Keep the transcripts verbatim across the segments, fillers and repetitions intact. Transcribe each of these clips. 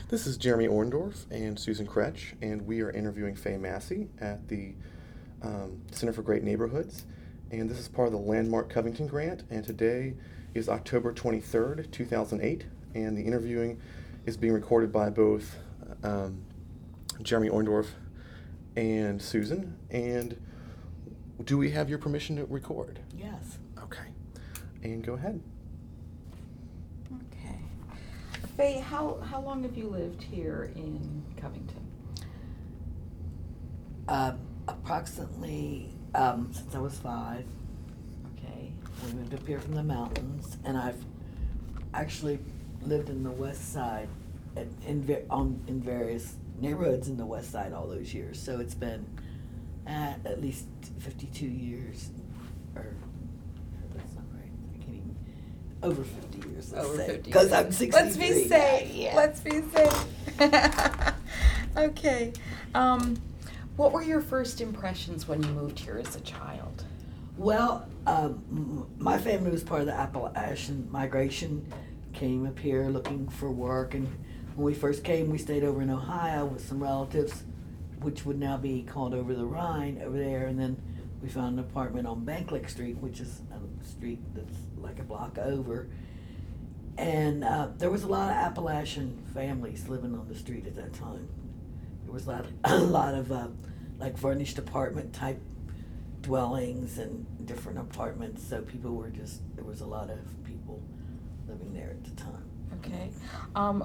This is Jeremy Orndorff and Susan Kretsch, and we are interviewing Faye Massey at the um, Center for Great Neighborhoods. And this is part of the Landmark Covington Grant, and today is October twenty-third, two thousand eight, and the interviewing is being recorded by both um, Jeremy Orndorff and Susan. And do we have your permission to record? Yes. Okay. And go ahead. Okay. Faye, how, how long have you lived here in Covington? Uh, approximately um, since I was five. Okay. We moved up here from the mountains, and I've actually lived in the west side, at, in va- on in various neighborhoods in the west side all those years. So it's been at, at least fifty-two years, or that's not right. I can't even over fifty years. Let's Over say, fifty because years. I'm sixty-three. Let's be safe. Yeah. Let's be safe. Okay. Um, what were your first impressions when you moved here as a child? Well, um, m- my family was part of the Appalachian migration, came up here looking for work, and when we first came, we stayed over in Ohio with some relatives, which would now be called Over the Rhine over there, and then we found an apartment on Banklick Street, which is a street that's like a block over, and uh, there was a lot of Appalachian families living on the street at that time. There was a lot, a lot of uh, like furnished apartment type dwellings and different apartments, so people were just, there was a lot of people living there at the time. Okay. Um,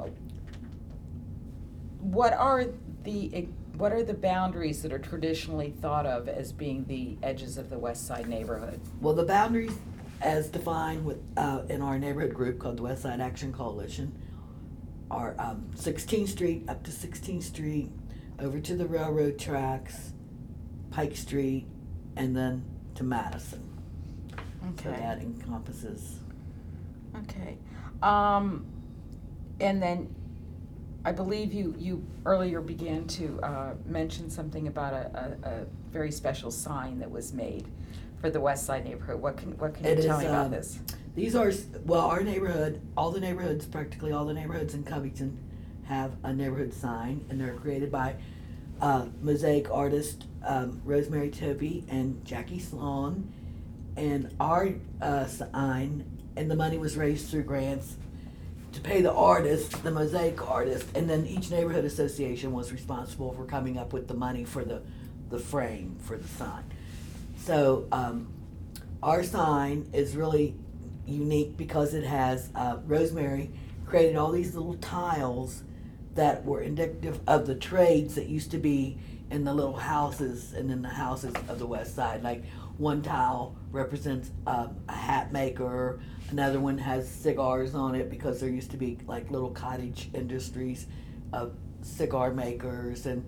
what are the what are the boundaries that are traditionally thought of as being the edges of the West Side neighborhood? Well, the boundaries as defined with uh, in our neighborhood group called the West Side Action Coalition are um, sixteenth Street up to sixteenth Street, over to the railroad tracks, Pike Street, and then to Madison. So Okay. that encompasses. Okay. Um, and then I believe you, you earlier began to uh, mention something about a, a, a very special sign that was made for the West Side neighborhood. What can what can you It tell is, me about um, this? These are, well, our neighborhood, all the neighborhoods, practically all the neighborhoods in Covington have a neighborhood sign, and they're created by uh, mosaic artist um, Rosemary Toby and Jackie Sloan. And our uh, sign, and the money was raised through grants to pay the artist, the mosaic artist, and then each neighborhood association was responsible for coming up with the money for the, the frame for the sign. So um, our sign is really unique because it has, uh, Rosemary created all these little tiles that were indicative of the trades that used to be in the little houses and in the houses of the West Side. Like one tile represents um, a hat maker, another one has cigars on it because there used to be like little cottage industries of cigar makers and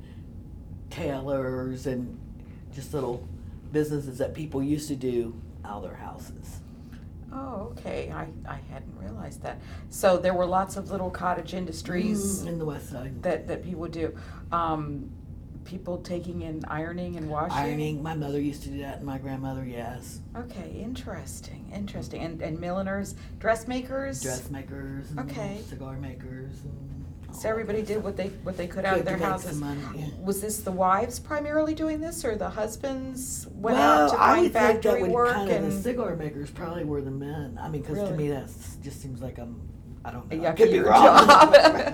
tailors and just little businesses that people used to do out of their houses. Oh, okay. I, I hadn't realized that. So there were lots of little cottage industries Mm, in the West Side. that, that people do. Um, people taking in ironing and washing? Ironing, my mother used to do that, and my grandmother, yes. Okay, interesting, interesting. And and milliners, dressmakers? Dressmakers and Okay. cigar makers. And all So that everybody kind did of what stuff. they what they could out of Good their to make houses. some money, yeah. Was this the wives primarily doing this, or the husbands went well, out to I find would think that factory would work kind of and the cigar makers probably were the men. I mean, because to Really? me that just seems like I'm, I don't know. Yeah, I could be your wrong. job.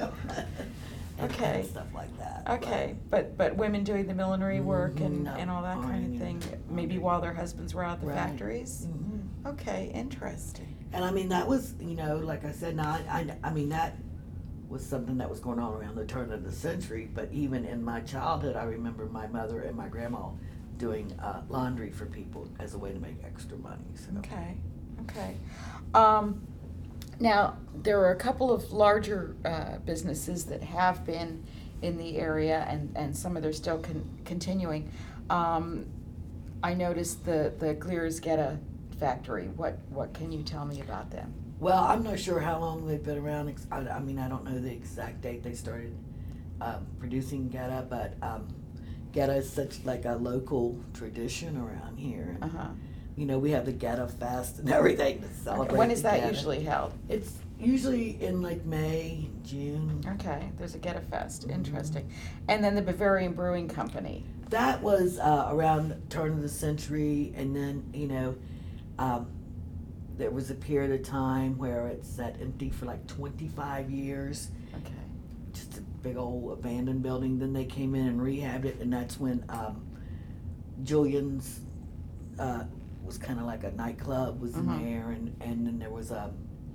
And Okay. kind of stuff like that. okay, but but women doing the millinery work Mhm, and, no, and all that kind ironing of thing, and maybe laundry. while their husbands were out at the Right. factories. Mhm. Okay, interesting. And I mean, that was, you know, like I said, now I, I, I mean, that was something that was going on around the turn of the century. But even in my childhood, I remember my mother and my grandma doing uh, laundry for people as a way to make extra money. So. Okay, okay. Um, now, there are a couple of larger uh, businesses that have been in the area, and, and some of them are still con- continuing. Um, I noticed the, the Glears Getta factory. What, what can you tell me about them? Well, I'm not sure how long they've been around. Ex- I, I mean, I don't know the exact date they started um, producing Getta, but um, Getta is such like a local tradition around here. And, Uh-huh. you know, we have the Getta Fest and everything to celebrate. When is the that Getta. usually held? It's Usually in like May, June. Okay, there's a Get a Fest. Mhm. Interesting. And then the Bavarian Brewing Company. That was uh, around turn of the century, and then you know, um, there was a period of time where it sat empty for like twenty-five years, Okay. just a big old abandoned building. Then they came in and rehabbed it, and that's when um, Julian's uh, was kind of like a nightclub was in Mhm. there, and and then there was a.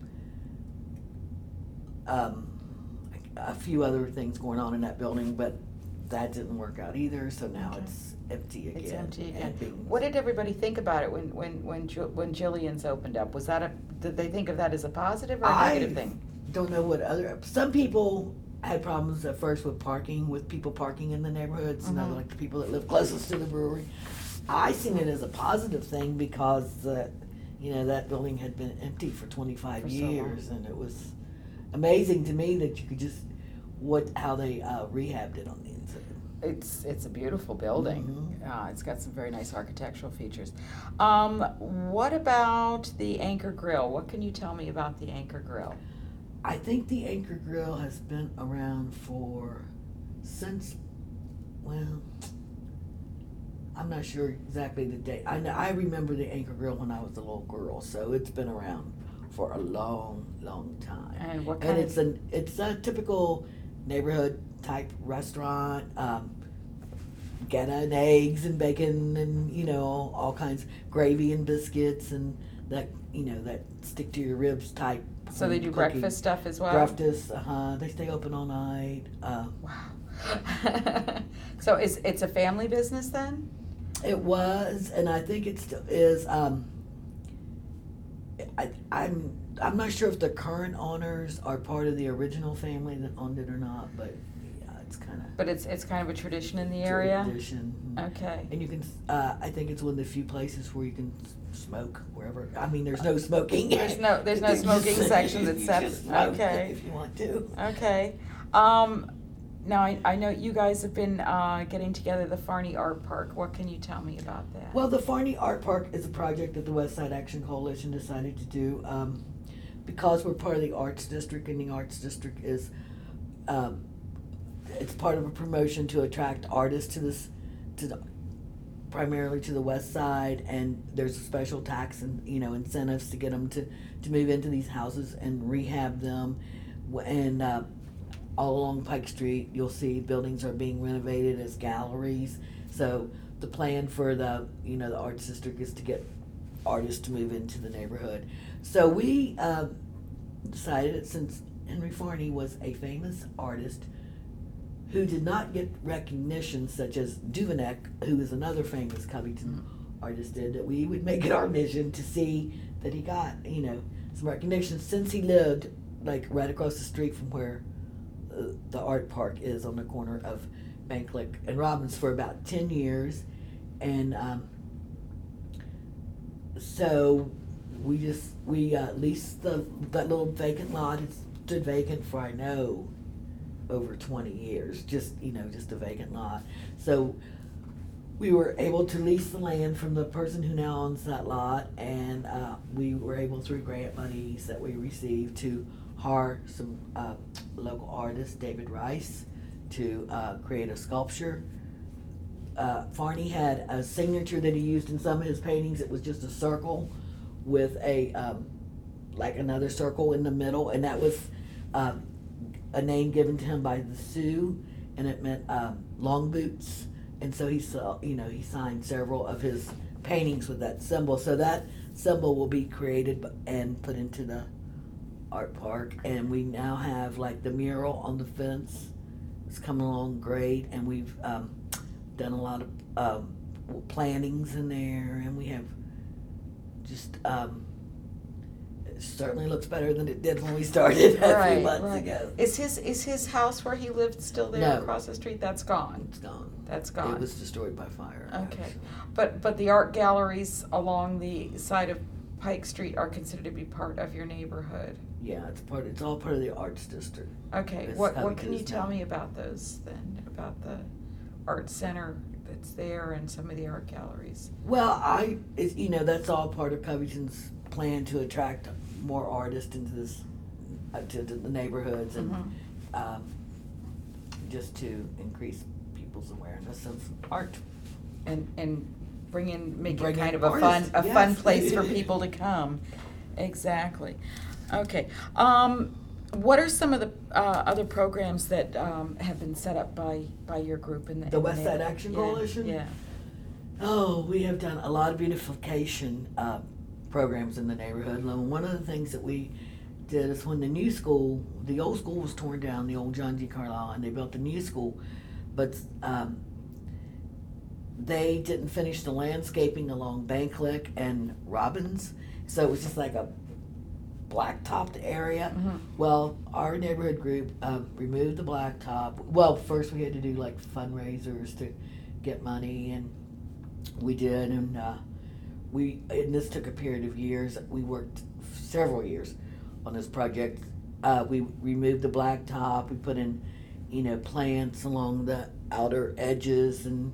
Um, a few other things going on in that building, but that didn't work out either. So now Okay. it's empty again. It's empty again. and being- What did everybody think about it when when when Ju- when Jillian's opened up? Was that a did they think of that as a positive or a I negative thing? Don't know what other. Some people had problems at first with parking, with people parking in the neighborhoods, and Mhm. other like the people that live closest to the brewery. I seen it as a positive thing because uh, you know that building had been empty for twenty-five For so long. years, and it was amazing to me that you could just what how they uh, rehabbed it on the inside. It's it's a beautiful building. Mhm. Uh, it's got some very nice architectural features. Um, what about the Anchor Grill? What can you tell me about the Anchor Grill? I think the Anchor Grill has been around for since, well, I'm not sure exactly the date. I know, I remember the Anchor Grill when I was a little girl, so it's been around for a long, long time. And what And kind it's of an it's a typical neighborhood type restaurant. Um, Geta and eggs and bacon and you know all kinds gravy and biscuits and that you know that stick to your ribs type. so they do cookie. breakfast stuff as well? Breakfast, uh huh. They stay open all night. Uh, Wow. So is it's a family business then? it was, and I think it still is. Um, I, I'm I'm not sure if the current owners are part of the original family that owned it or not, but yeah, it's kind of But it's it's kind of a tradition in the area. tradition. Okay. And you can, uh, I think it's one of the few places where you can s- smoke wherever. I mean, there's no smoking. There's no- there's no You smoking just- section that's you set- just smoke okay. If you want to. Okay. Um, now I, I know you guys have been uh, getting together the Farney Art Park. What can you tell me about that? Well, the Farney Art Park is a project that the West Side Action Coalition decided to do um, because we're part of the Arts District, and the Arts District is um, it's part of a promotion to attract artists to this to the, primarily to the West Side, and there's a special tax and you know incentives to get them to to move into these houses and rehab them, and uh, all along Pike Street, you'll see buildings are being renovated as galleries. So the plan for the, you know, the Arts District is to get artists to move into the neighborhood. So we uh, decided that since Henry Farney was a famous artist who did not get recognition such as Duveneck, who is another famous Covington artist, did, that we would make it our mission to see that he got, you know, some recognition since he lived like right across the street from where uh, the art park is on the corner of Banklick and Robbins for about ten years. And um, so we just, we uh, leased the, that little vacant lot. It's stood vacant for, I know, over twenty years, just, you know, just a vacant lot. So we were able to lease the land from the person who now owns that lot, and uh, we were able, through grant monies that we received, to hire some uh, local artist, David Rice, to uh, create a sculpture. Uh, Farney had a signature that he used in some of his paintings. It was just a circle with a, um, like another circle in the middle, and that was um, a name given to him by the Sioux, and it meant um, long boots. And so he saw, you know, he signed several of his paintings with that symbol. So that symbol will be created and put into the art park. And we now have like the mural on the fence. It's coming along great, and we've um, done a lot of um, plantings in there, and we have just um, it certainly looks better than it did when we started a Right, few months right. ago. Is his is his house where he lived still there No. across the street? That's gone. It's gone. That's gone. It was destroyed by fire. Okay. actually. But but the art galleries along the side of Pike Street are considered to be part of your neighborhood. Yeah, it's part. It's all part of the arts district. Okay. It's What how what it can you is tell now. me about those then? About the art center that's there and some of the art galleries. Well, I, it's, you know, that's all part of Covington's plan to attract more artists into this uh, to, to the neighborhoods and Mhm. um, just to increase people's awareness of art. And, and bring in, make Bring it kind in of a fun, artists, a fun yes. place for people to come. Exactly. Okay. Um, what are some of the uh, other programs that um, have been set up by, by your group in the The in West Side neighborhood? Action Yeah, Coalition? Yeah. Oh, we have done a lot of beautification uh, programs in the neighborhood. And one of the things that we did is when the new school, the old school was torn down, the old John G. Carlisle, and they built the new school, but um, they didn't finish the landscaping along Banklick and Robbins, so it was just like a blacktopped area. Mhm. Well, our neighborhood group um, removed the blacktop. Well, first we had to do like fundraisers to get money, and we did, and uh, we and this took a period of years. We worked several years on this project. Uh, we removed the blacktop. We put in, you know, plants along the outer edges and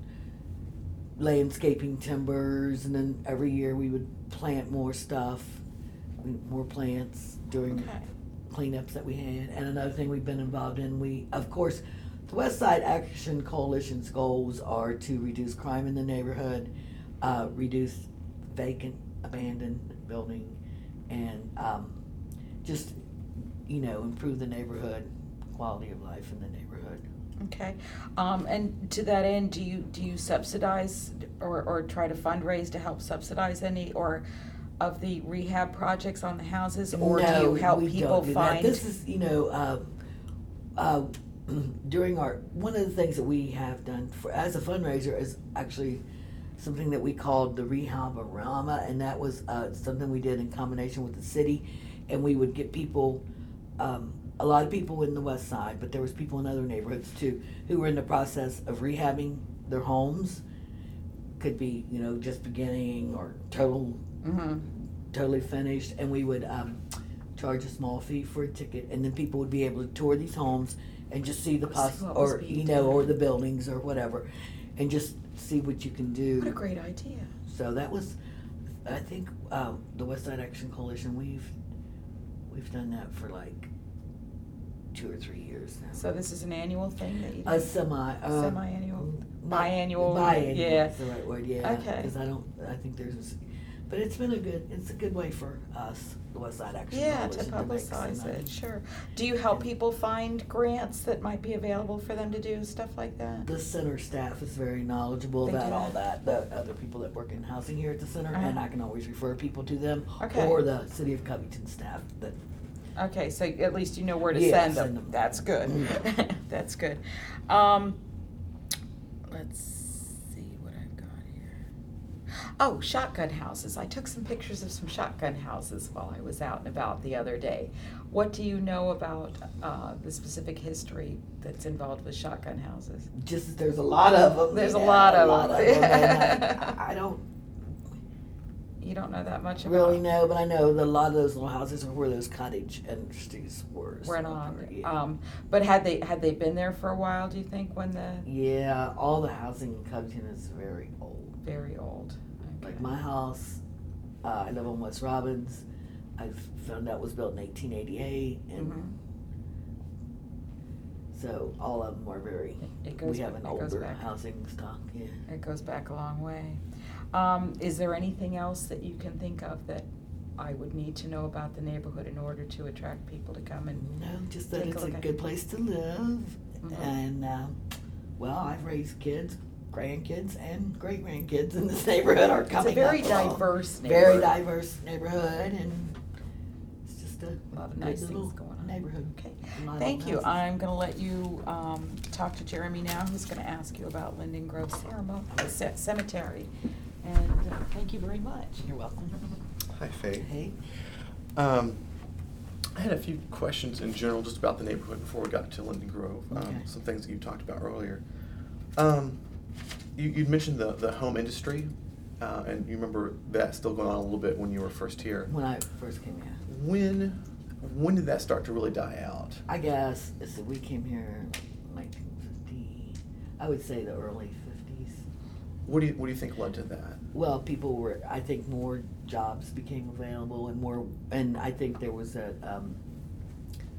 landscaping timbers, and then every year we would plant more stuff, more plants during Okay. cleanups that we had. And another thing we've been involved in, we, of course, the West Side Action Coalition's goals are to reduce crime in the neighborhood, uh, reduce vacant, abandoned building, and um, just, you know, improve the neighborhood, quality of life in the neighborhood. Okay. Um, and to that end, do you, do you subsidize or, or try to fundraise to help subsidize any or of the rehab projects on the houses? Or do No, you help we people don't do that. find? This is, you know, uh, uh, during our, one of the things that we have done for, as a fundraiser is actually something that we called the Rehab-A-Rama, and that was uh, something we did in combination with the city, and we would get people, um, a lot of people in the west side, but there was people in other neighborhoods too, who were in the process of rehabbing their homes. Could be, you know, just beginning or total, Mhm. totally finished, and we would um, charge a small fee for a ticket, and then people would be able to tour these homes and just see the See poss, what was or being you know, done. or the buildings or whatever, and just see what you can do. What a great idea. So that was, I think, um, the West Side Action Coalition, we've, we've done that for like two or three years now. So this is an annual thing that you do? A semi, uh. Semi-annual? not- Biannual? Biannual Yeah. is the right word, yeah. Okay. Cause I don't, I think there's, but it's been a good, it's a good way for us, the West Side Action Yeah, Coalition, to to make some publicize money. it, sure. Do you help people find grants that might be available for them to do stuff like that? The center staff is very knowledgeable They about do all that? that, the other people that work in housing here at the center, and Uh-huh. I can always refer people to them. Okay. Or the City of Covington staff that, Okay, so at least you know where to Yeah, send them. send them. That's good. Mhm. That's good. Um, let's see what I've got here. Oh, shotgun houses. I took some pictures of some shotgun houses while I was out and about the other day. What do you know about uh, the specific history that's involved with shotgun houses? just, there's a lot of them. There's a yeah, lot of lot them. of them, and I, I don't You don't know that much about really know, but I know that a lot of those little houses are where those cottage industries were. went so, on. yeah. Um, but had they had they been there for a while? Do you think when the Yeah, all the housing in Covington is very old. very old? Okay. Like my house, uh, I live on West Robbins. I found out was built in eighteen eighty-eight, and Mhm. so all of them are very. It- it goes we have ba- an it goes older back. housing stock. Yeah. It goes back a long way. Um, is there anything else that you can think of that I would need to know about the neighborhood in order to attract people to come and? No, just that Take a it's a look at good it. place to live, Mhm. and uh, well, I've raised kids, grandkids, and great grandkids in this neighborhood are It's coming a very up along. diverse Very neighborhood. diverse neighborhood, and it's just a, A lot of good nice little things going on. neighborhood. Okay, A lot of thank you. houses. I'm gonna let you, um, talk to Jeremy now, who's gonna ask you about Linden Grove Ceremony, Cemetery. And uh, thank you very much. You're welcome. Hi, Faye. Hey. Um, I had a few questions in general just about the neighborhood before we got to Linden Grove. Um, Okay. Some things that you talked about earlier. Um, you, you'd mentioned the, the home industry, uh, and you remember that still going on a little bit when you were first here. When I first came here, When, when did that start to really die out? I guess so we came here in nineteen fifty. I would say the early fifties. What do you, what do you think led to that? Well, people were. I think more jobs became available, and more. And I think there was a um,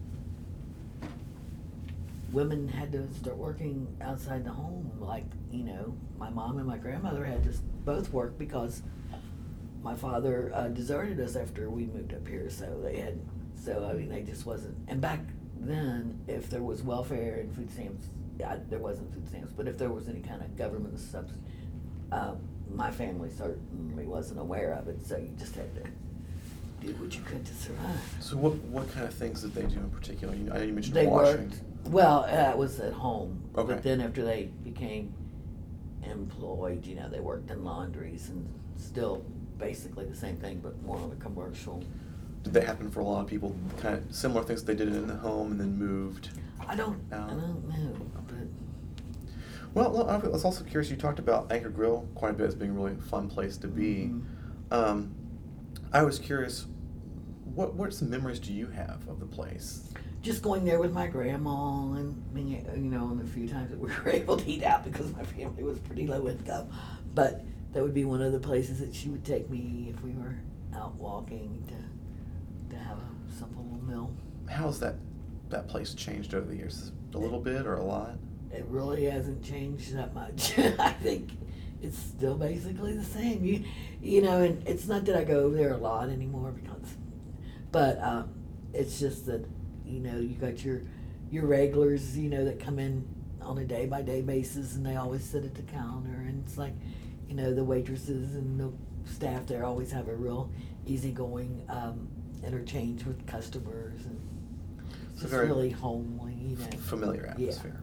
women had to start working outside the home. Like, you know, my mom and my grandmother had to s- both work because my father uh, deserted us after we moved up here. So they had, so I mean, they just wasn't. And back then, if there was welfare and food stamps, yeah, there wasn't food stamps, but if there was any kind of government subsidy, uh, my family certainly wasn't aware of it. So you just had to do what you could to survive. So what what kind of things did they do in particular? You, I know you mentioned They washing. worked, well, uh, it was at home. Okay. But then after they became employed, you know, they worked in laundries and still basically the same thing, but more on a commercial. Did that happen for a lot of people? Kind of similar things they did in the home and then moved. I don't, I out? don't know, but Well, well, I was also curious. You talked about Anchor Grill quite a bit as being a really fun place to be. Mhm. Um, I was curious. What what some memories do you have of the place? just going there with my grandma and being, you know, and the few times that we were able to eat out because my family was pretty low income. But that would be one of the places that she would take me if we were out walking to to have a simple little meal. How's that that place changed over the years? A little bit or a lot? It really hasn't changed that much. I think it's still basically the same. You, you know, and it's not that I go over there a lot anymore because, but um, it's just that, you know, you got your your regulars, you know, that come in on a day by day basis, and they always sit at the counter, and it's like, you know, the waitresses and the staff there always have a real easygoing um, interchange with customers, and It's just a very really homely, you know. familiar atmosphere.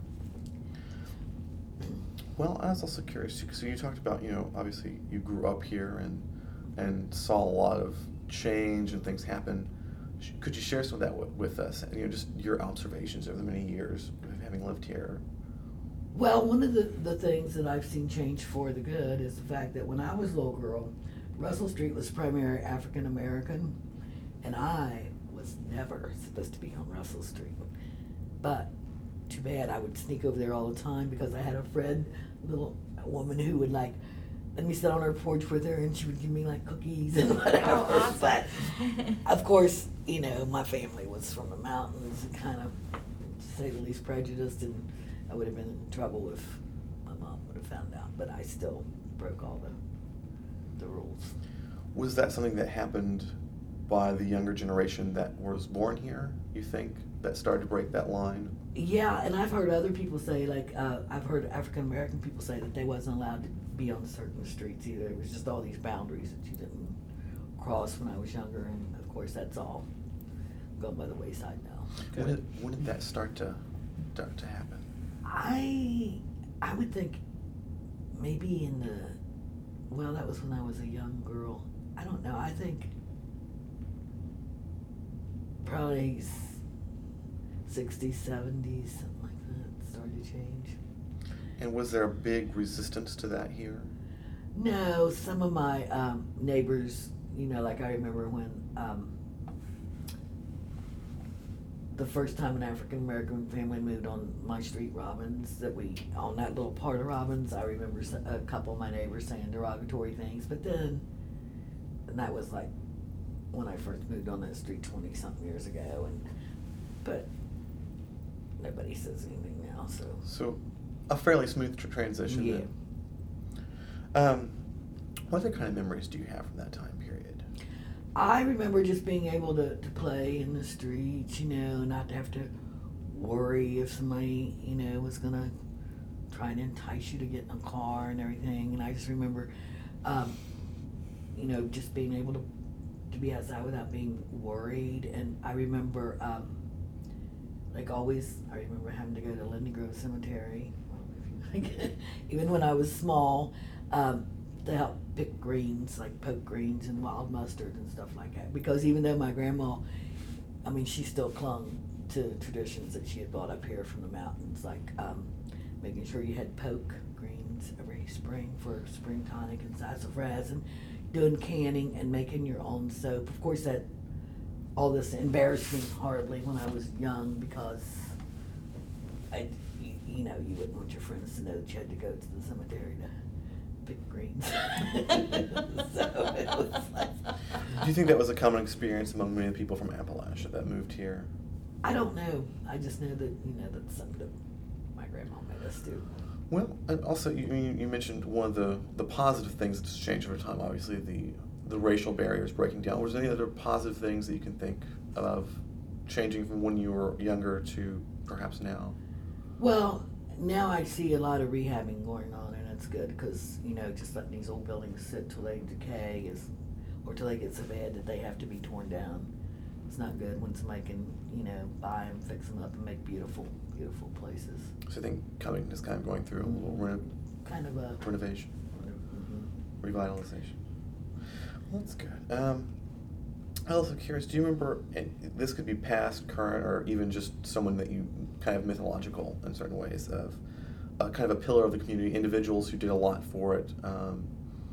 Well, I was also curious. So you talked about, you know, obviously you grew up here and and saw a lot of change and things happen. Sh- Could you share some of that w- with us? And you know, just your observations over the many years of having lived here. Well, one of the, the things that I've seen change for the good is the fact that when I was a little girl, Russell Street was primarily African American, and I was never supposed to be on Russell Street. But too bad, I would sneak over there all the time because I had a friend, a little woman who would like let me sit on her porch with her, and she would give me like cookies and whatever. Oh, awesome. But of course, you know, my family was from the mountains and kind of, to say the least, prejudiced, and I would have been in trouble if my mom would have found out. But I still broke all the the rules. Was that something that happened by the younger generation that was born here, you think, that started to break that line? Yeah, and I've heard other people say, like, uh, I've heard African American people say that they wasn't allowed to be on certain streets either. It was just all these boundaries that you didn't cross when I was younger, and of course that's all gone by the wayside now. When did, when did that start to start to happen? I I would think maybe in the, well, that was when I was a young girl. I don't know. I think probably s- sixties, seventies, something like that, started to change. And was there a big resistance to that here? No, some of my um, neighbors, you know, like I remember when um, the first time an African American family moved on my street, Robbins, that we, on that little part of Robbins, I remember s- a couple of my neighbors saying derogatory things, but then, and that was like when I first moved on that street twenty something years ago, and, but nobody says anything now, so. So, a fairly smooth tr- transition. Yeah. Then. Um, what other kind of memories do you have from that time period? I remember just being able to, to play in the streets, you know, not to have to worry if somebody, you know, was gonna try and entice you to get in a car and everything. And I just remember, um, you know, just being able to, to be outside without being worried. And I remember, um, like always, I remember having to go to Linden Grove Cemetery, even when I was small, um, to help pick greens, like poke greens and wild mustard and stuff like that. Because even though my grandma, I mean, she still clung to traditions that she had brought up here from the mountains, like um, making sure you had poke greens every spring for spring tonic and sassafras, and doing canning and making your own soap. Of course, that all this embarrassed me horribly when I was young because I, you, you know, you wouldn't want your friends to know that you had to go to the cemetery to pick greens. So it was like, Do you think that was a common experience among many people from Appalachia that moved here? I don't know. I just know that, you know, that's something that my grandma made us do. Well, and also you you you mentioned one of the, the positive things that's changed over time. Obviously, the the racial barriers breaking down. Was there any other positive things that you can think of changing from when you were younger to perhaps now? Well, now I see a lot of rehabbing going on, and it's good because, you know, just letting these old buildings sit till they decay is, or till they get so bad that they have to be torn down. It's not good when somebody can, you know, buy them, fix them up, and make beautiful, beautiful places. So I think Covington is kind of going through a little reno- Kind of a renovation, mhm. revitalization. Well, that's good. Um, I'm also curious, do you remember, and this could be past, current, or even just someone that you kind of mythological in certain ways, of uh, kind of a pillar of the community, individuals who did a lot for it, um,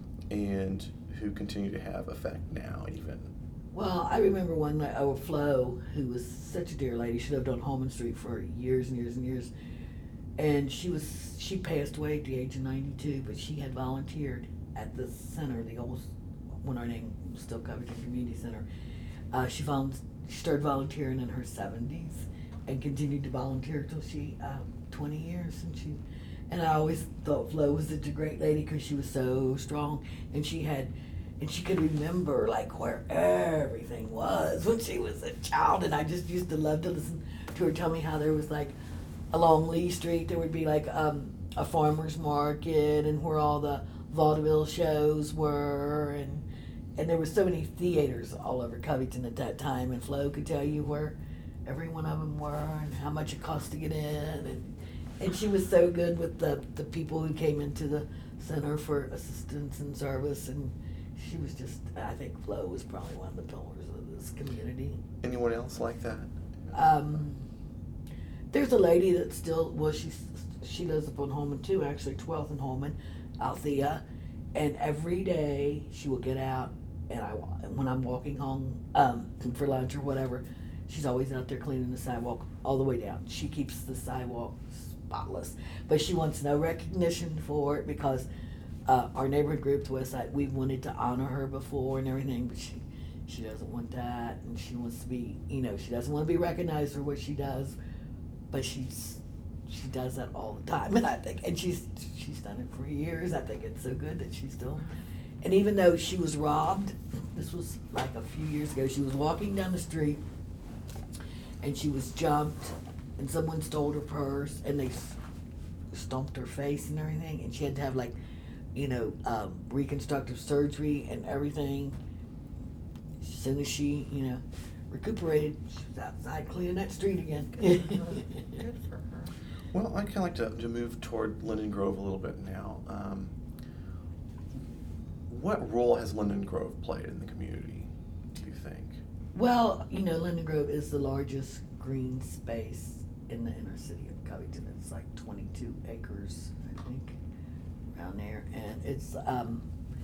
and who continue to have effect now even? Well, I remember one night, oh, Flo, who was such a dear lady. She lived on Holman Street for years and years and years. And she was, she passed away at the age of ninety-two, but she had volunteered at the center, the old, when our name was still Covington Community Center. Uh, she, volu- she started volunteering in her seventies and continued to volunteer till she, uh, twenty years. And she, and I always thought Flo was such a great lady because she was so strong, and she had, and she could remember like where everything was when she was a child. And I just used to love to listen to her tell me how there was like along Lee Street there would be like um, a farmer's market, and where all the vaudeville shows were, and and there were so many theaters all over Covington at that time. And Flo could tell you where every one of them were and how much it cost to get in, and and she was so good with the the people who came into the center for assistance and service. And she was just, I think Flo was probably one of the pillars of this community. Anyone else like that? Um, there's a lady that still, well, she's, she lives up on Holman too, actually, twelfth and Holman, Althea. And every day she will get out, and I, when I'm walking home um, for lunch or whatever, she's always out there cleaning the sidewalk all the way down. She keeps the sidewalk spotless. But she wants no recognition for it because Uh, our neighborhood group, the West Side, we wanted to honor her before and everything, but she she doesn't want that, and she wants to be, you know, she doesn't want to be recognized for what she does, but she's she does that all the time, and I think, and she's she's done it for years. I think it's so good that she's still, and even though she was robbed, this was like a few years ago. She was walking down the street, and she was jumped, and someone stole her purse, and they stomped her face and everything, and she had to have like, you know, um, reconstructive surgery and everything. As soon as she, you know, recuperated, she was outside cleaning that street again. Good for her. Good for her. Well, I'd kind of like to, to move toward Linden Grove a little bit now. Um, what role has Linden Grove played in the community, do you think? Well, you know, Linden Grove is the largest green space in the inner city of Covington. It's like twenty-two acres, I think, around there. And it's, um,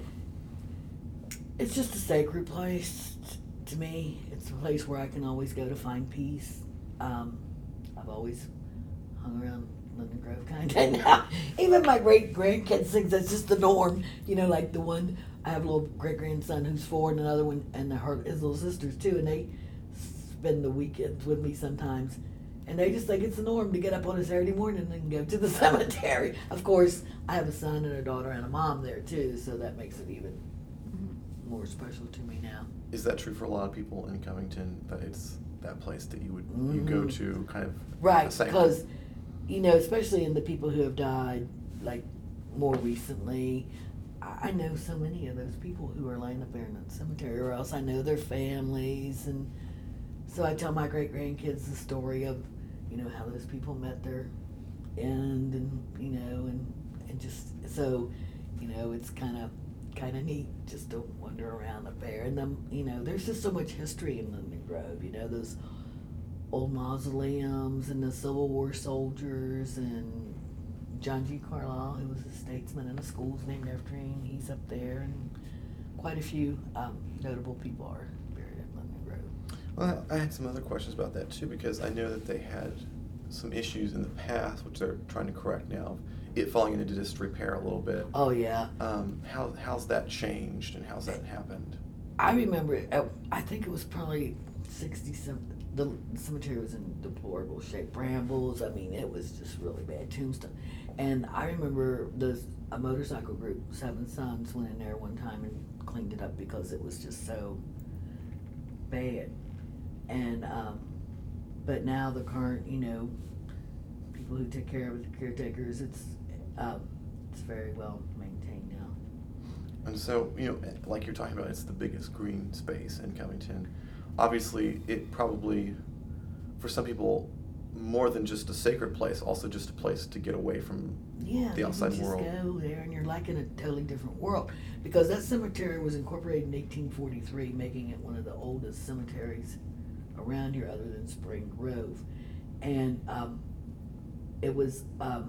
it's just a sacred place t- to me. It's a place where I can always go to find peace. Um, I've always hung around Linden Grove kind of now. Even my great grandkids think that's just the norm. You know, like the one, I have a little great grandson who's four, and another one, and her, his little sisters too, and they spend the weekends with me sometimes. And they just think it's the norm to get up on a Saturday morning and go to the cemetery. Of course, I have a son and a daughter and a mom there too, so that makes it even more special to me now. Is that true for a lot of people in Covington, that it's that place that you would you go Mhm. to kind of Right, a sanctum? because, you know, especially in the people who have died, like more recently, I I know so many of those people who are laying up there in the cemetery, or else I know their families. And so I tell my great grandkids the story of, you know, how those people met their end, and, you know, and, and just, so, you know, it's kind of, kind of neat just to wander around up there. And then, you know, there's just so much history in Linden Grove, you know, those old mausoleums and the Civil War soldiers, and John G. Carlisle, who was a statesman, and the school's named after him, he's up there, and quite a few um, notable people are buried at Linden Grove. Well, I had some other questions about that too, because I know that they had some issues in the past, which they're trying to correct now, it falling into disrepair a little bit. Oh yeah. Um, how how's that changed, and how's that happened? I remember, uh, I think it was probably sixty-seven, the cemetery was in deplorable shape. Brambles, I mean, it was just really bad. Tombstone. And I remember the a motorcycle group, Seven Sons, went in there one time and cleaned it up because it was just so bad. And um, but now the current, you know, people who take care of it, the caretakers, it's um, it's very well maintained now. And so, you know, like you're talking about, it's the biggest green space in Covington. Obviously, it probably, for some people, more than just a sacred place, also just a place to get away from Yeah, the outside you world. just go there and you're like in a totally different world. Because that cemetery was incorporated in eighteen forty-three, making it one of the oldest cemeteries around here other than Spring Grove. And um, it was, um,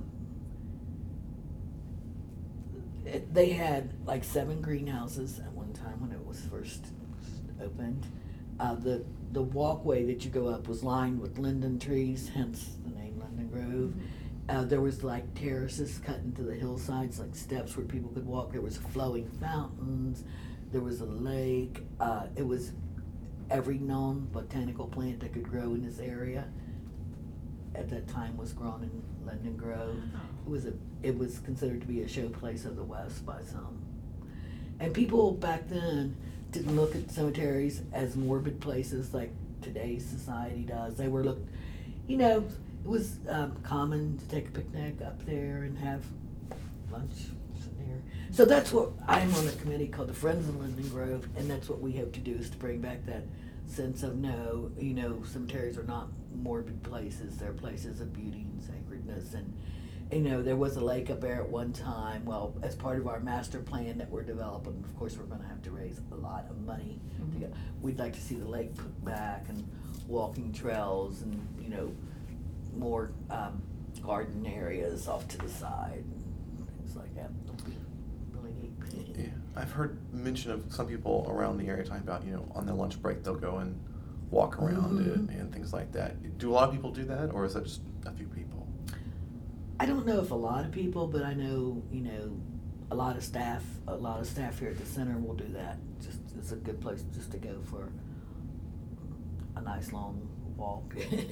it, they had like seven greenhouses at one time when it was first opened. Uh, the the walkway that you go up was lined with linden trees, hence the name Linden Grove. Uh, there was like terraces cut into the hillsides, like steps where people could walk. There was flowing fountains. There was a lake. Uh, it was every known botanical plant that could grow in this area at that time was grown in Linden Grove. It was a it was considered to be a showplace of the West by some. And people back then didn't look at cemeteries as morbid places like today's society does. They were looked, you know, it was um, common to take a picnic up there and have lunch sitting there. So that's what, I'm on a committee called the Friends of Linden Grove, and that's what we hope to do, is to bring back that sense of no, you know, cemeteries are not morbid places. They're places of beauty and sacredness. And, you know, there was a lake up there at one time. Well, as part of our master plan that we're developing, of course, we're going to have to raise a lot of money. Mhm. To go. We'd like to see the lake put back and walking trails and, you know, more um, garden areas off to the side and things like that. It'll be really neat. Yeah, I've heard mention of some people around the area talking about, you know, on their lunch break they'll go and walk around Mhm. it and things like that. Do a lot of people do that, or is that just a few people? I don't know if a lot of people, but I know, you know, a lot of staff, a lot of staff here at the center will do that. Just, it's a good place just to go for a nice long walk.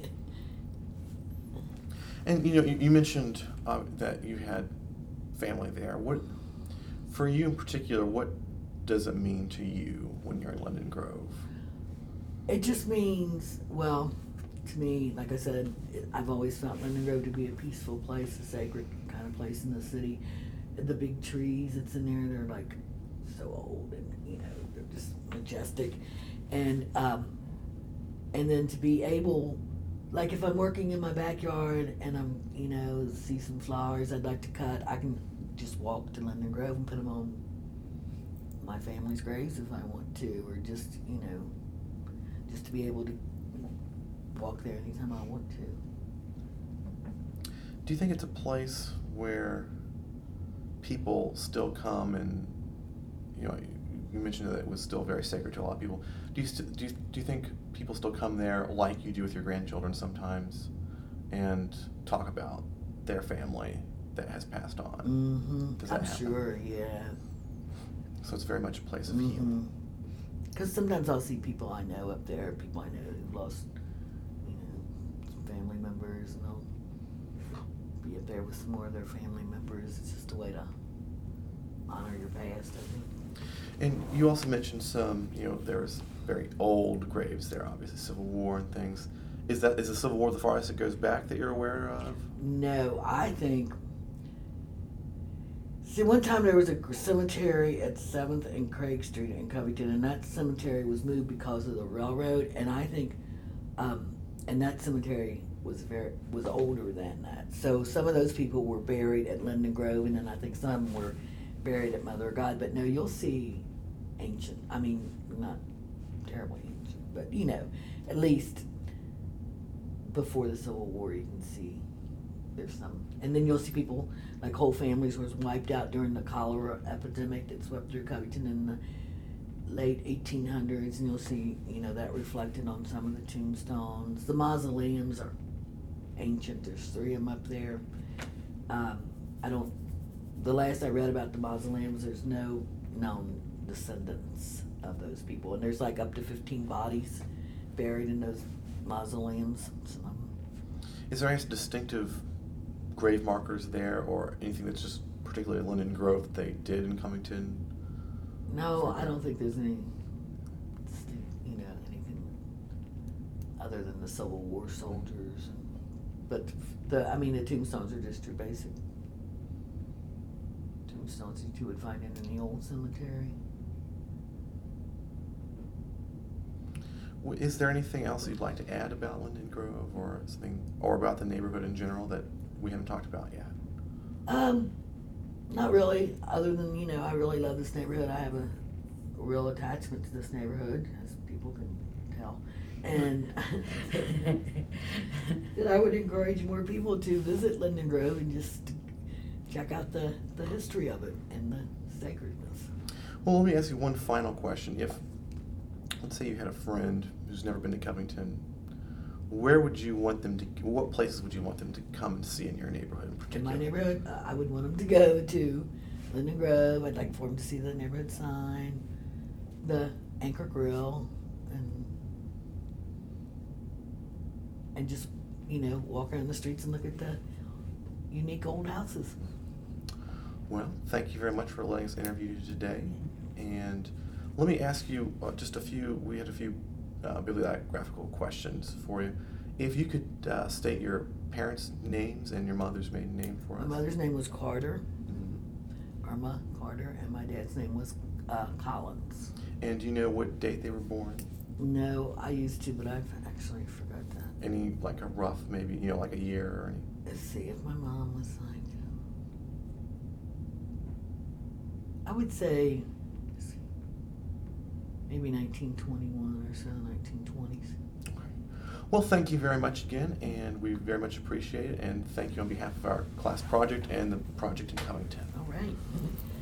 And you know, you, you mentioned uh, that you had family there. What, for you in particular, what does it mean to you when you're in Linden Grove? It just means, well, to me, like I said, it, I've always found Linden Grove to be a peaceful place, a sacred kind of place in the city. The big trees that's in there, they're like so old and, you know, they're just majestic. And, um, and then to be able, like if I'm working in my backyard and I'm, you know, see some flowers I'd like to cut, I can just walk to Linden Grove and put them on my family's graves if I want to, or just, you know, just to be able to walk there anytime I want to. Do you think it's a place where people still come and, you know, you mentioned that it was still very sacred to a lot of people. Do you, st- do you, do you think people still come there like you do with your grandchildren sometimes and talk about their family that has passed on? Mm-hmm. Does that I'm happen? sure, yeah. So it's very much a place of Mm-hmm. healing. Because sometimes I'll see people I know up there, people I know who've lost, you know, some family members, and they'll be up there with some more of their family members. It's just a way to honor your past, I think. And you also mentioned some, you know, there's very old graves there, obviously, Civil War and things. Is that is the Civil War the farthest it goes back that you're aware of? No, I think. See, one time there was a cemetery at seventh and Craig Street in Covington, and that cemetery was moved because of the railroad. And I think, um, and that cemetery was very was older than that. So some of those people were buried at Linden Grove, and then I think some were buried at Mother of God. But no, you'll see ancient. I mean, not terribly ancient, but you know, at least before the Civil War, you can see there's some. And then you'll see people, like whole families was wiped out during the cholera epidemic that swept through Covington in the late eighteen hundreds, and you'll see, you know, that reflected on some of the tombstones. The mausoleums are ancient. There's three of them up there. Um, I don't, the last I read about the mausoleums, there's no known descendants of those people. And there's like up to fifteen bodies buried in those mausoleums. Some of them. Is there any distinctive grave markers there, or anything that's just particularly Linden Grove that they did in Covington? No, I don't think there's any, you know, anything other than the Civil War soldiers. But the, I mean, the tombstones are just your basic tombstones that you would find in any old cemetery. W- Is there anything else you'd like to add about Linden Grove, or something, or about the neighborhood in general that we haven't talked about yet? Um, not really, other than, you know, I really love this neighborhood. I have a real attachment to this neighborhood, as people can tell. And that I would encourage more people to visit Linden Grove and just check out the, the history of it and the sacredness. Well, let me ask you one final question. If, let's say you had a friend who's never been to Covington, where would you want them to, what places would you want them to come and see in your neighborhood in In particular? my neighborhood, uh, I would want them to go to Linden Grove. I'd like for them to see the neighborhood sign, the Anchor Grill, and and just, you know, walk around the streets and look at the unique old houses. Well, thank you very much for letting us interview you today. And let me ask you uh, just a few, we had a few uh, bibliographical questions for you. If you could uh, state your parents' names and your mother's maiden name for us. My mother's name was Carter, Mhm. Irma Carter, and my dad's name was uh, Collins. And do you know what date they were born? No, I used to, but I've actually forgot that. Any, like a rough, maybe, you know, like a year or any? Let's see if my mom was like, I would say let's see, maybe nineteen twenty-one or so, nineteen twenties. Okay. Well, thank you very much again, and we very much appreciate it, and thank you on behalf of our class project and the project in Covington. All right.